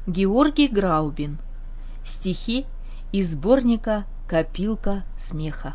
Георгий Граубин. Стихи из сборника «Копилка смеха».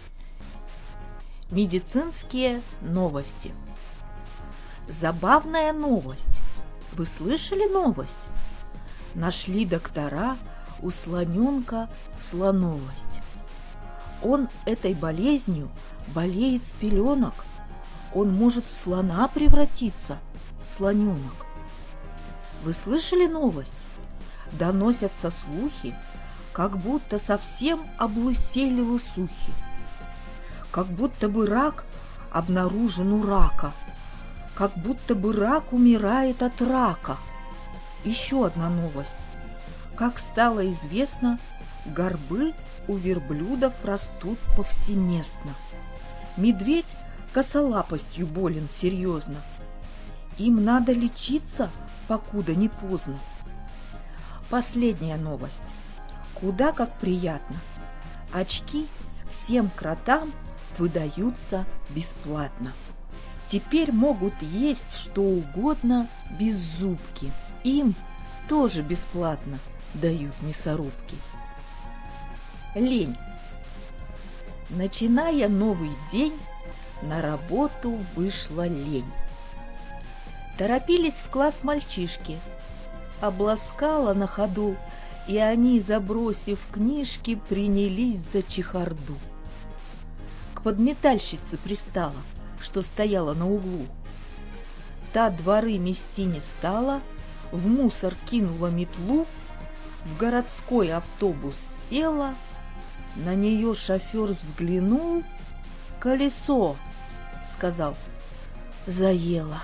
Медицинские новости. Забавная новость. Вы слышали новость? Нашли доктора у слоненка слоновость. Он этой болезнью болеет с пеленок. Он может в слона превратиться, слоненок. Вы слышали новость? Доносятся слухи, как будто совсем облысели лысухи. Как будто бы рак обнаружен у рака. Как будто бы рак умирает от рака. Еще одна новость. Как стало известно, горбы у верблюдов растут повсеместно. Медведь косолапостью болен серьезно. Им надо лечиться, покуда не поздно. Последняя новость. Куда как приятно. Очки всем кротам выдаются бесплатно. Теперь могут есть что угодно без зубки. Им тоже бесплатно дают мясорубки. Лень. Начиная новый день, на работу вышла лень. Торопились в класс мальчишки. Обласкала на ходу, и они, забросив книжки, принялись за чехарду. К подметальщице пристала, что стояла на углу. Та дворы мести не стала, в мусор кинула метлу, в городской автобус села, на нее шофер взглянул. «Колесо», — сказал, — «заело».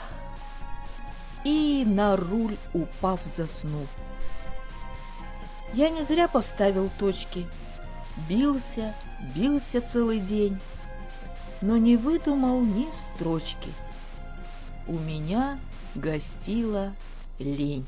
И на руль, упав, заснул. Я не зря поставил точки. Бился целый день, но не выдумал ни строчки. У меня гостила лень.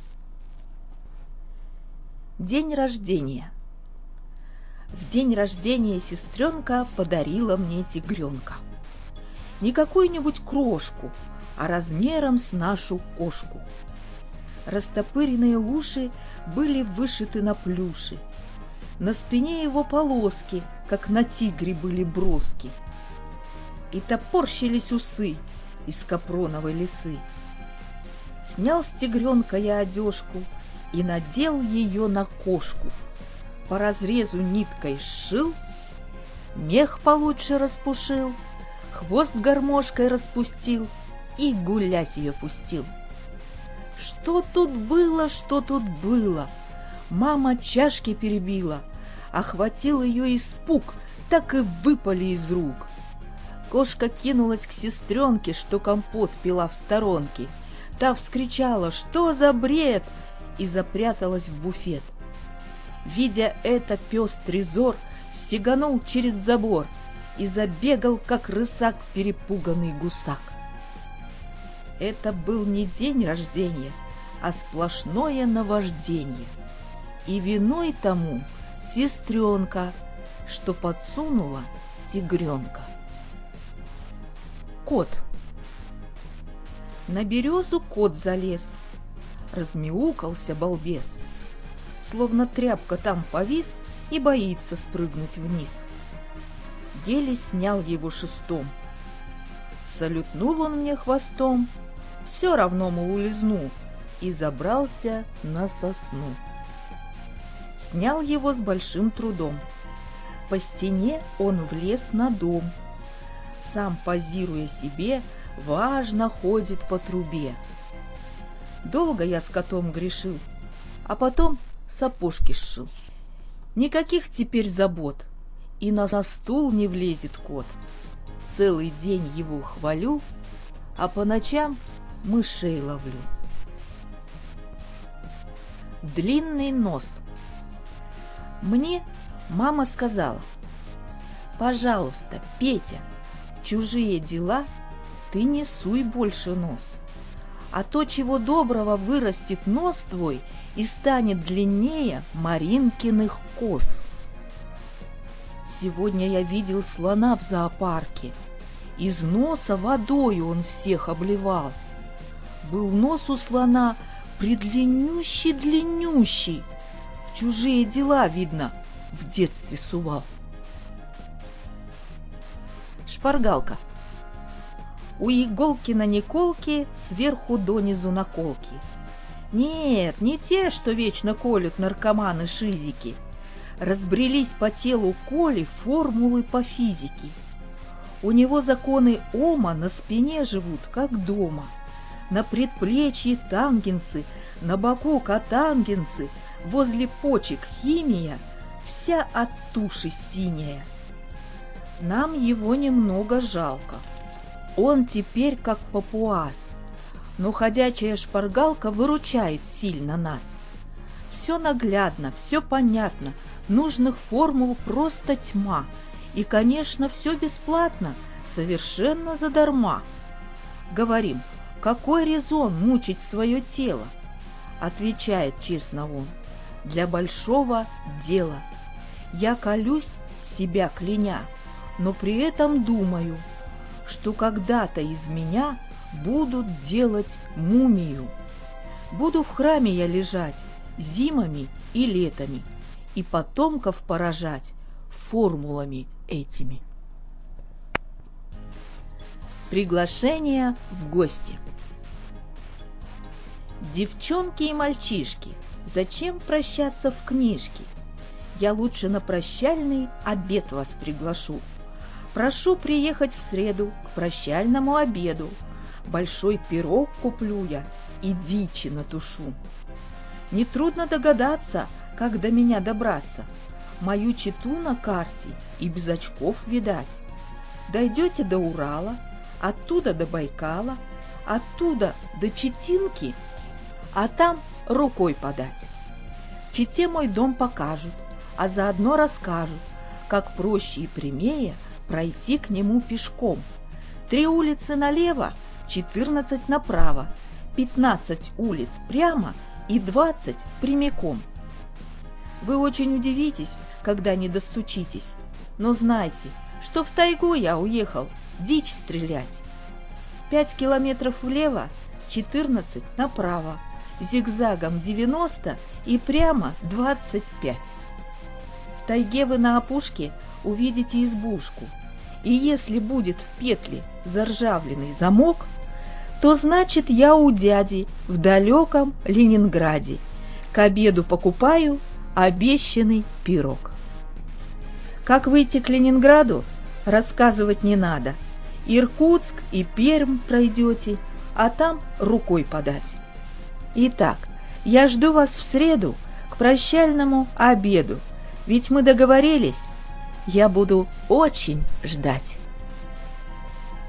День рождения. В день рождения сестренка подарила мне тигренка. Не какую-нибудь крошку, а размером с нашу кошку. Растопыренные уши были вышиты на плюши. На спине его полоски, как на тигре, были броски. И топорщились усы из капроновой лисы. Снял с тигренка я одежку и надел ее на кошку. По разрезу ниткой сшил, мех получше распушил, хвост гармошкой распустил и гулять ее пустил. Что тут было? Мама чашки перебила, охватил ее испуг, так и выпали из рук. Кошка кинулась к сестренке, что компот пила в сторонке. Та вскричала: «Что за бред?» и запряталась в буфет. Видя это, пестрый зор сиганул через забор и забегал, как рысак, перепуганный гусак. Это был не день рождения, а сплошное наваждение. И виной тому сестренка, что подсунула тигренка. Кот. На березу кот залез, размяукался балбес, словно тряпка там повис и боится спрыгнуть вниз. Еле снял его шестом. Салютнул он мне хвостом, все равно, мол, улизнул, и забрался на сосну. Снял его с большим трудом. По стене он влез на дом. Сам, позируя себе, важно ходит по трубе. Долго я с котом грешил, а потом сапожки сшил. Никаких теперь забот, и на стул не влезет кот. Целый день его хвалю, а по ночам мышей ловлю. Длинный нос. Мне мама сказала: «Пожалуйста, Петя, в чужие дела ты не суй больше нос, а то, чего доброго, вырастет нос твой и станет длиннее Маринкиных кос». Сегодня я видел слона в зоопарке. Из носа водою он всех обливал. Был нос у слона предлиннющий-длиннющий. В чужие дела, видно, в детстве сувал. Шпаргалка. У Иголкина Николки сверху донизу наколки. Нет, не те, что вечно колют наркоманы-шизики. Разбрелись по телу Коли формулы по физике. У него законы Ома на спине живут, как дома. На предплечье тангенсы, на боку котангенсы, возле почек химия, вся от туши синяя. Нам его немного жалко. Он теперь как папуас, но ходячая шпаргалка выручает сильно нас. Все наглядно, все понятно, нужных формул просто тьма. И, конечно, все бесплатно, совершенно задарма. Говорим, какой резон мучить свое тело? Отвечает честно он, для большого дела. Я колюсь, себя кляня, но при этом думаю, что когда-то из меня будут делать мумию. Буду в храме я лежать зимами и летами и потомков поражать формулами этими. Приглашение в гости. Девчонки и мальчишки, зачем прощаться в книжке? Я лучше на прощальный обед вас приглашу. Прошу приехать в среду к прощальному обеду. Большой пирог куплю я и дичи натушу. Нетрудно догадаться, как до меня добраться. Мою чету на карте и без очков видать. Дойдете до Урала, оттуда до Байкала, оттуда до Читинки, а там рукой подать. В Чите мой дом покажут, а заодно расскажут, как проще и прямее пройти к нему пешком. 3 улицы налево, 14 направо, 15 улиц прямо и 20 прямиком. Вы очень удивитесь, когда не достучитесь, но знайте, что в тайгу я уехал дичь стрелять. 5 километров влево, 14 направо, зигзагом 90 и прямо 25. В тайге вы на опушке увидите избушку, и если будет в петле заржавленный замок, то значит я у дяди в далеком Ленинграде к обеду покупаю обещанный пирог. Как выйти к Ленинграду, рассказывать не надо. Иркутск и Пермь пройдете, а там рукой подать. Итак, я жду вас в среду к прощальному обеду, ведь мы договорились. Я буду очень ждать.